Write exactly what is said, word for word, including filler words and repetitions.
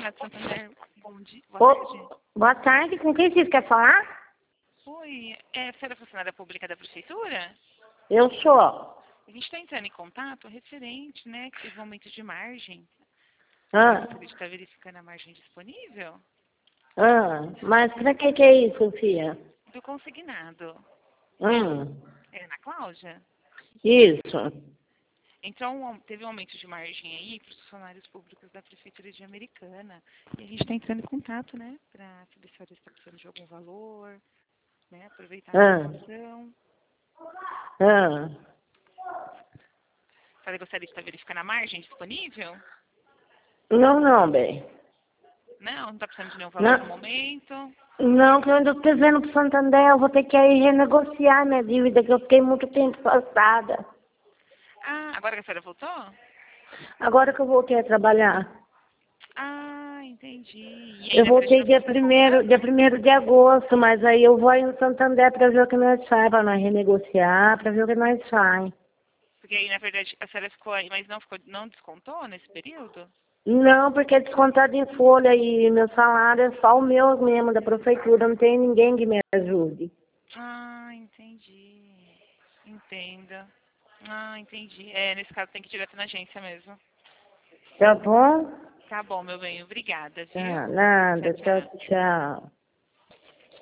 Senado Santander. Bom dia. Boa tarde. Ô, boa tarde, com quem você quer falar? Oi, é, você era funcionária pública da Prefeitura? Eu sou. A gente está entrando em contato referente, né, que teve um aumento de margem. Ah, Você está verificando a margem disponível? ah, mas pra que que é isso, filha? Do consignado. Hum, É na Cláudia? isso. Então, um- teve um aumento de margem aí para os funcionários públicos da Prefeitura de Americana. E a gente está entrando em contato, né, para saber se a senhora está precisando de algum valor, né, aproveitar a Ah, informação. ah. A senhora gostaria de estar verificando a margem disponível? Não, não, bem. Não, não está precisando de nenhum valor no Não, momento. não, que eu ainda estou devendo pro Santander, eu vou ter que aí renegociar minha dívida, que eu fiquei muito tempo afastada. Ah, agora que a senhora voltou? Agora que eu voltei a trabalhar. Ah, entendi. E aí Eu na frente voltei não dia ficou primeiro, dia faltando? primeiro de agosto, mas aí eu vou aí no Santander para ver o que nós faz, para nós renegociar, para ver o que nós faz. Porque aí, na verdade, a senhora ficou aí, mas não ficou, não descontou nesse período? Não, porque é descontado em folha e meu salário é só o meu mesmo, da prefeitura, não tem ninguém que me ajude. Ah, entendi. Entenda. Ah, entendi. É, nesse caso tem que ir direto na agência mesmo. Tá bom? Tá bom, meu bem. Obrigada, Tá, viu? Tchau, nada, tchau, tchau. tchau.